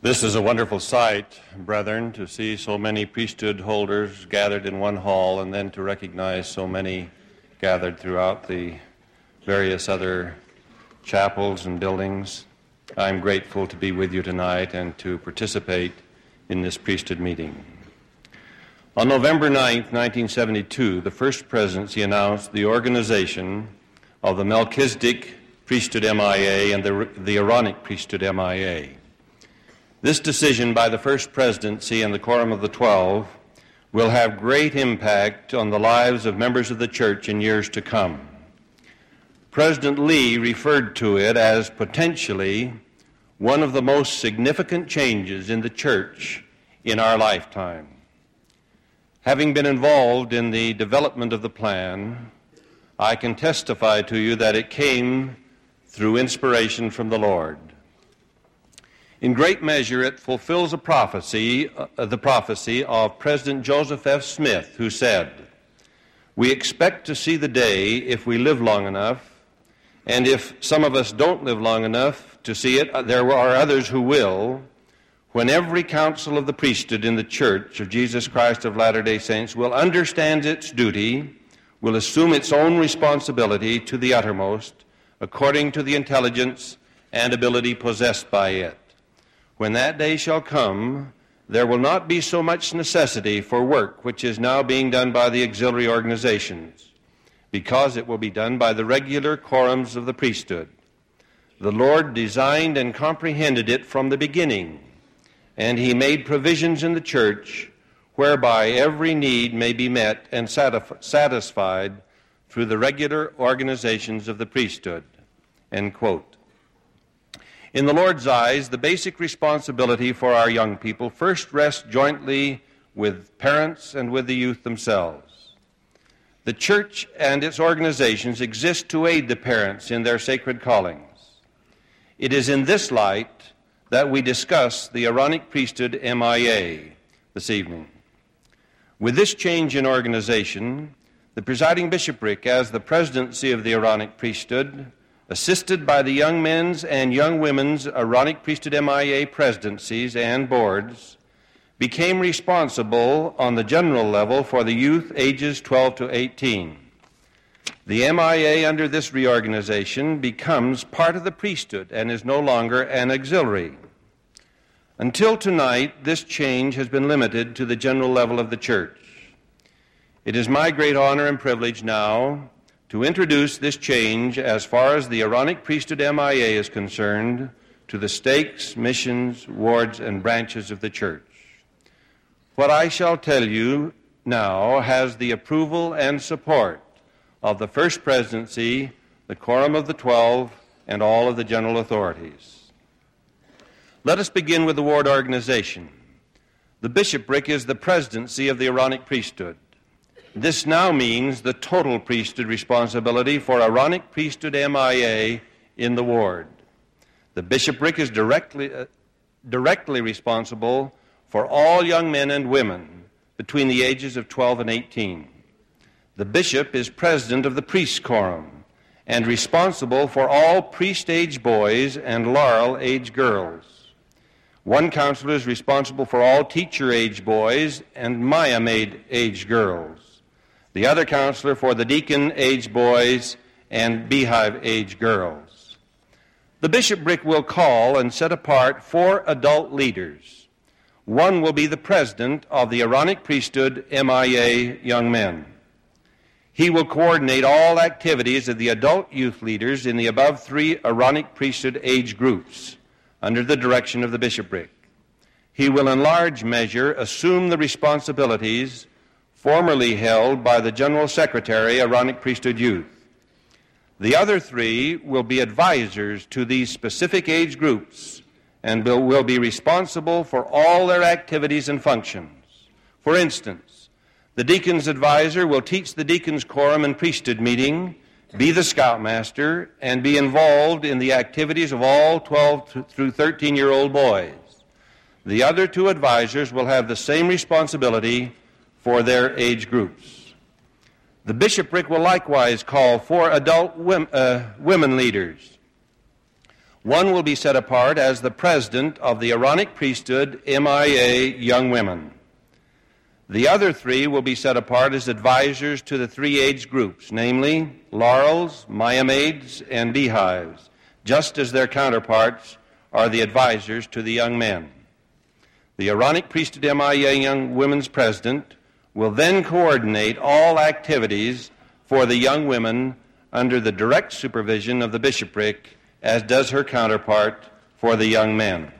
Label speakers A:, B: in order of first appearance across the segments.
A: This is a wonderful sight, brethren, to see so many priesthood holders gathered in one hall and then to recognize so many gathered throughout the various other chapels and buildings. I'm grateful to be with you tonight and to participate in this priesthood meeting. On November 9th, 1972, the First Presidency announced the organization of the Melchizedek Priesthood MIA and the Aaronic Priesthood MIA. This decision by the First Presidency and the Quorum of the 12 will have great impact on the lives of members of the Church in years to come. President Lee referred to it as potentially one of the most significant changes in the Church in our lifetime. Having been involved in the development of the plan, I can testify to you that it came through inspiration from the Lord. In great measure, it fulfills the prophecy of President Joseph F. Smith, who said, "We expect to see the day, if we live long enough, and if some of us don't live long enough to see it, there are others who will, when every council of the priesthood in the Church of Jesus Christ of Latter-day Saints will understand its duty, will assume its own responsibility to the uttermost, according to the intelligence and ability possessed by it. When that day shall come, there will not be so much necessity for work which is now being done by the auxiliary organizations, because it will be done by the regular quorums of the priesthood. The Lord designed and comprehended it from the beginning, and He made provisions in the Church whereby every need may be met and satisfied through the regular organizations of the priesthood." End quote. In the Lord's eyes, the basic responsibility for our young people first rests jointly with parents and with the youth themselves. The Church and its organizations exist to aid the parents in their sacred callings. It is in this light that we discuss the Aaronic Priesthood MIA this evening. With this change in organization, the presiding bishopric as the presidency of the Aaronic Priesthood, assisted by the young men's and young women's Aaronic Priesthood MIA presidencies and boards, became responsible on the general level for the youth ages 12 to 18. The MIA under this reorganization becomes part of the priesthood and is no longer an auxiliary. Until tonight, this change has been limited to the general level of the Church. It is my great honor and privilege now to introduce this change as far as the Aaronic Priesthood MIA is concerned to the stakes, missions, wards, and branches of the Church. What I shall tell you now has the approval and support of the First Presidency, the Quorum of the 12, and all of the general authorities. Let us begin with the ward organization. The bishopric is the presidency of the Aaronic Priesthood. This now means the total priesthood responsibility for Aaronic Priesthood MIA in the ward. The bishopric is directly responsible for all young men and women between the ages of 12 and 18. The bishop is president of the priest's quorum and responsible for all priest-age boys and laurel-age girls. One counselor is responsible for all teacher-age boys and Maya-age girls. The other counselor for the deacon-age boys and beehive-age girls. The bishopric will call and set apart 4 adult leaders. One will be the president of the Aaronic Priesthood MIA young men. He will coordinate all activities of the adult youth leaders in the above 3 Aaronic Priesthood age groups under the direction of the bishopric. He will in large measure assume the responsibilities formerly held by the General Secretary, Aaronic Priesthood Youth. The other 3 will be advisors to these specific age groups and will be responsible for all their activities and functions. For instance, the deacon's advisor will teach the deacon's quorum and priesthood meeting, be the scoutmaster, and be involved in the activities of all 12 through 13-year-old boys. The other 2 advisors will have the same responsibility for their age groups. The bishopric will likewise call 4 adult women leaders. One will be set apart as the president of the Aaronic Priesthood MIA Young Women. The other three will be set apart as advisors to the three age groups, namely Laurels, Maya Maids, and Beehives, just as their counterparts are the advisors to the young men. The Aaronic Priesthood MIA Young Women's president will then coordinate all activities for the young women under the direct supervision of the bishopric, as does her counterpart for the young men.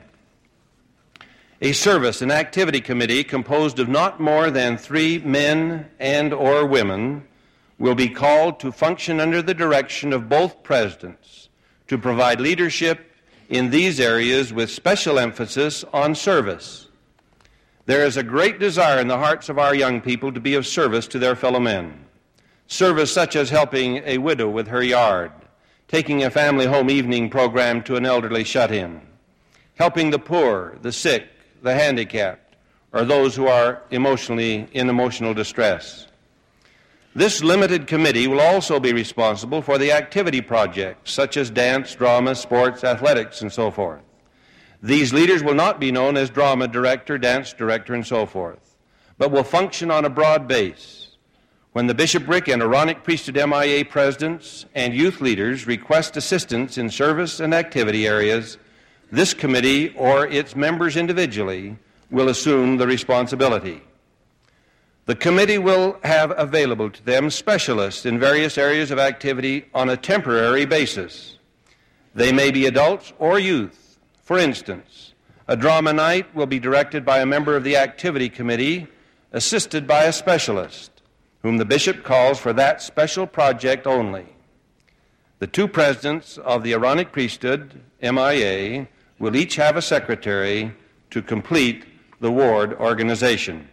A: A service and activity committee composed of not more than 3 men and or women will be called to function under the direction of both presidents to provide leadership in these areas with special emphasis on service. There is a great desire in the hearts of our young people to be of service to their fellow men. Service such as helping a widow with her yard, taking a family home evening program to an elderly shut-in, helping the poor, the sick, the handicapped, or those who are in emotional distress. This limited committee will also be responsible for the activity projects, such as dance, drama, sports, athletics, and so forth. These leaders will not be known as drama director, dance director, and so forth, but will function on a broad base. When the bishopric and Aaronic Priesthood MIA presidents and youth leaders request assistance in service and activity areas, this committee or its members individually will assume the responsibility. The committee will have available to them specialists in various areas of activity on a temporary basis. They may be adults or youth. For instance, a drama night will be directed by a member of the activity committee, assisted by a specialist, whom the bishop calls for that special project only. The 2 presidents of the Aaronic Priesthood, MIA, will each have a secretary to complete the ward organization.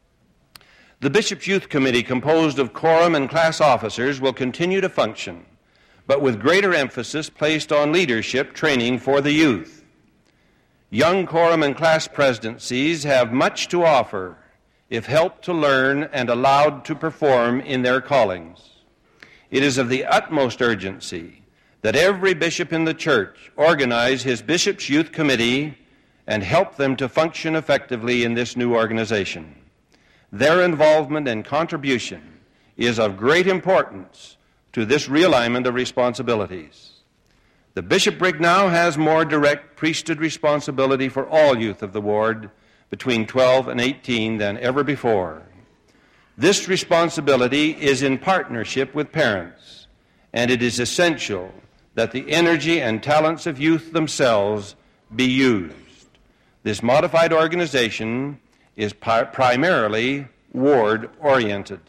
A: The Bishop's Youth Committee, composed of quorum and class officers, will continue to function, but with greater emphasis placed on leadership training for the youth. Young quorum and class presidencies have much to offer if helped to learn and allowed to perform in their callings. It is of the utmost urgency that every bishop in the church organize his Bishop's Youth Committee and help them to function effectively in this new organization. Their involvement and contribution is of great importance to this realignment of responsibilities. The bishopric now has more direct priesthood responsibility for all youth of the ward between 12 and 18 than ever before. This responsibility is in partnership with parents, and it is essential that the energy and talents of youth themselves be used. This modified organization is primarily ward-oriented.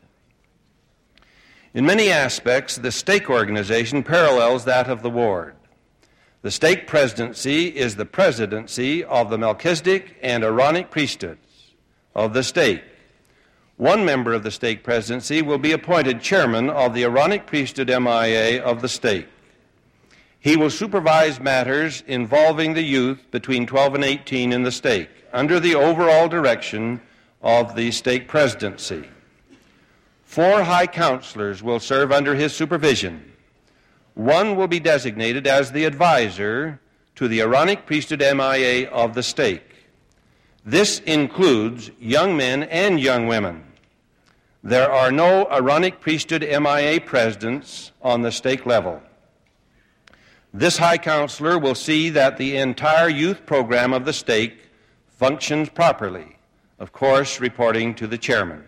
A: In many aspects, the stake organization parallels that of the ward. The stake presidency is the presidency of the Melchizedek and Aaronic priesthoods of the stake. One member of the stake presidency will be appointed chairman of the Aaronic Priesthood MIA of the stake. He will supervise matters involving the youth between 12 and 18 in the stake, under the overall direction of the stake presidency. 4 high counselors will serve under his supervision. One will be designated as the advisor to the Aaronic Priesthood MIA of the stake. This includes young men and young women. There are no Aaronic Priesthood MIA presidents on the stake level. This high counselor will see that the entire youth program of the stake functions properly, of course, reporting to the chairman.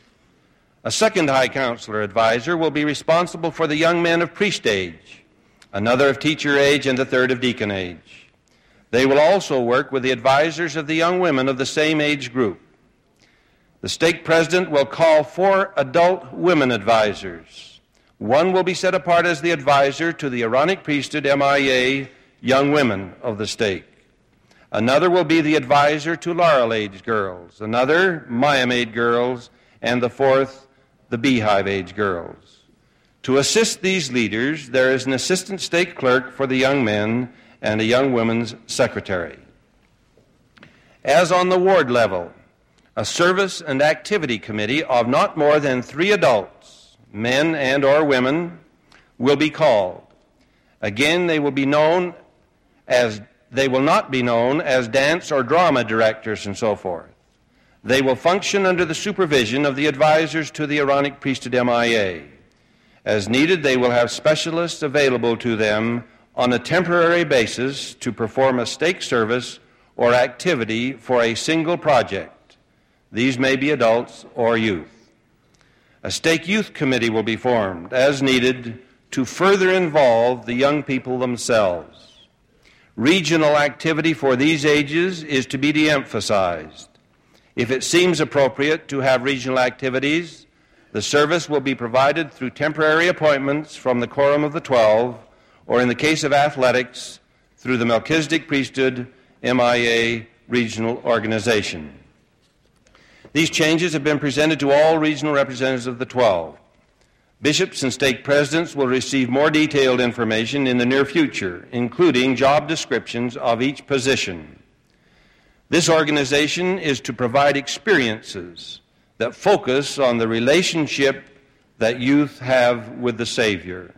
A: A second high counselor advisor will be responsible for the young men of priest age, another of teacher age, and the third of deacon age. They will also work with the advisors of the young women of the same age group. The stake president will call 4 adult women advisors. One will be set apart as the advisor to the Aaronic Priesthood MIA young women of the stake. Another will be the advisor to Laurel age girls, another Maya Maid girls, and the fourth the Beehive age girls. To assist these leaders, there is an assistant stake clerk for the young men and a young women's secretary. As on the ward level, a service and activity committee of not more than 3 adults, men and or women, will be called. Again, they will be known as they will not be known as dance or drama directors and so forth. They will function under the supervision of the advisors to the Aaronic Priesthood MIA. As needed, they will have specialists available to them on a temporary basis to perform a stake service or activity for a single project. These may be adults or youth. A stake youth committee will be formed as needed to further involve the young people themselves. Regional activity for these ages is to be de-emphasized. If it seems appropriate to have regional activities, the service will be provided through temporary appointments from the Quorum of the 12, or in the case of athletics, through the Melchizedek Priesthood MIA Regional Organization. These changes have been presented to all regional representatives of the 12. Bishops and stake presidents will receive more detailed information in the near future, including job descriptions of each position. This organization is to provide experiences that focus on the relationship that youth have with the Savior.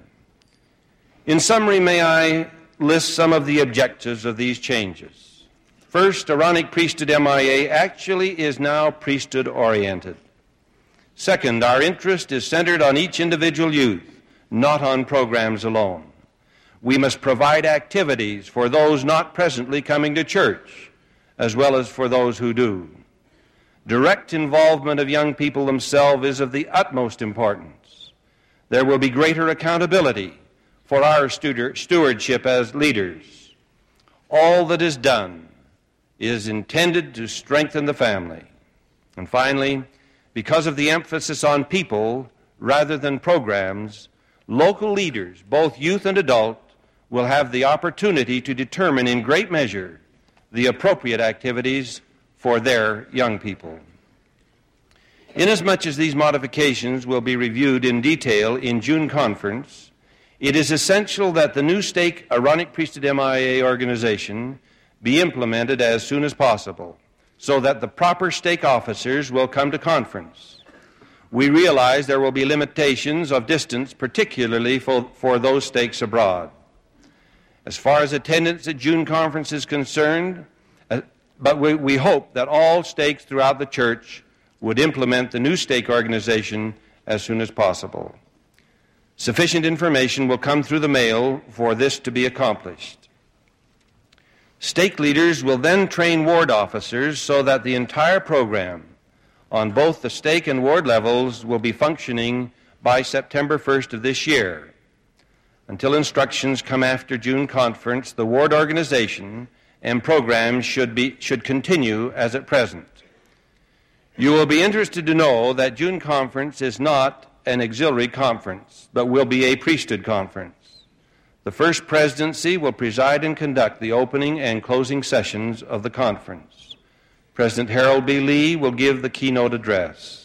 A: In summary, may I list some of the objectives of these changes. First, Aaronic Priesthood MIA actually is now priesthood-oriented. Second, our interest is centered on each individual youth, not on programs alone. We must provide activities for those not presently coming to church, as well as for those who do. Direct involvement of young people themselves is of the utmost importance. There will be greater accountability for our stewardship as leaders. All that is done is intended to strengthen the family. And finally, because of the emphasis on people rather than programs, local leaders, both youth and adult, will have the opportunity to determine in great measure the appropriate activities for their young people. Inasmuch as these modifications will be reviewed in detail in June conference, it is essential that the new stake Aaronic Priesthood MIA organization be implemented as soon as possible, so that the proper stake officers will come to conference. We realize there will be limitations of distance, particularly for those stakes abroad. As far as attendance at June conference is concerned, but we hope that all stakes throughout the church would implement the new stake organization as soon as possible. Sufficient information will come through the mail for this to be accomplished. Stake leaders will then train ward officers so that the entire program on both the stake and ward levels will be functioning by September 1st of this year. Until instructions come after June conference, the ward organization and programs should continue as at present. You will be interested to know that June conference is not an auxiliary conference, but will be a priesthood conference. The First Presidency will preside and conduct the opening and closing sessions of the conference. President Harold B. Lee will give the keynote address.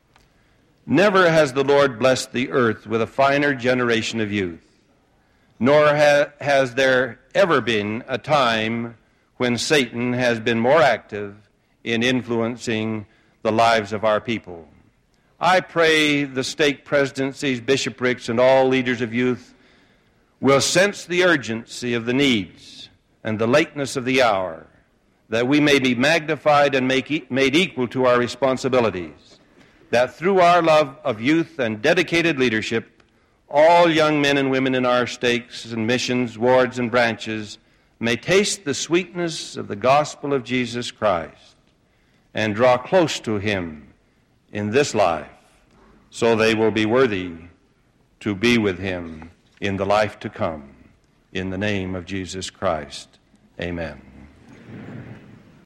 A: Never has the Lord blessed the earth with a finer generation of youth, nor has there ever been a time when Satan has been more active in influencing the lives of our people. I pray the stake presidencies, bishoprics, and all leaders of youth will sense the urgency of the needs and the lateness of the hour, that we may be magnified and made equal to our responsibilities, that through our love of youth and dedicated leadership, all young men and women in our stakes and missions, wards, and branches may taste the sweetness of the gospel of Jesus Christ and draw close to him in this life, so they will be worthy to be with him in the life to come. In the name of Jesus Christ, amen.